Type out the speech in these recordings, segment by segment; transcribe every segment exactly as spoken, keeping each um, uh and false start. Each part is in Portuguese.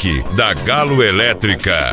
Reboque da Galo Elétrica.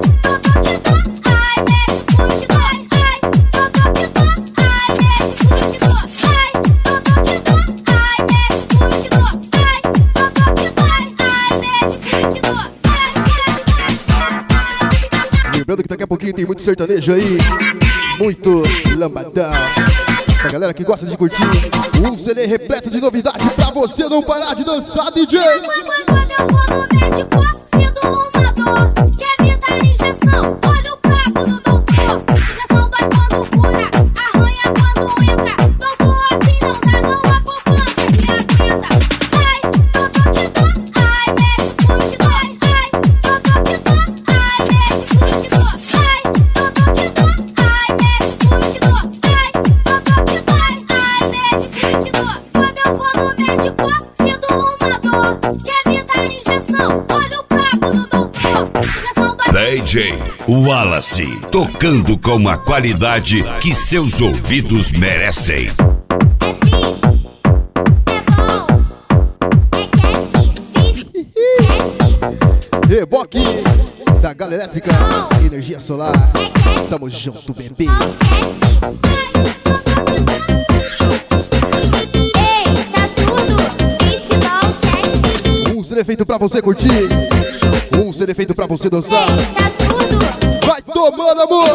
Lembrando que daqui a pouquinho tem muito sertanejo aí, muito lambadão. Pra galera que gosta de curtir, um C D repleto de novidade pra você não parar de dançar, D J. Quando eu vou no médico, sinto uma dor. Quer me dar injeção? Olha o papo do doutor. Injeção dói quando fura, arranha quando entra. Doutor, assim não dá, não há poupança que aguenta. Ai, doutor que dor, ai, médico que dói. Ai, doutor que dor, ai, médico que dói. Ai, doutor que dor, ai, médico que dói. Ai, doutor que dói, ai, médico que dói. Quando eu vou no médico, sinto uma dor. Quer me dar injeção? Olha o papo do doutor. Injeção dói. D J Wallace, tocando com a qualidade que seus ouvidos merecem. É fixe, é bom, é sexy, sexy. Reboque da Galo Elétrica, energia solar. Tamo junto, bebê. Ei, tá surdo? Fixe, bom, sexy. Um C D feito pra você curtir, um C D feito pra você dançar. Ei, tá surdo? Vai tomando, amor!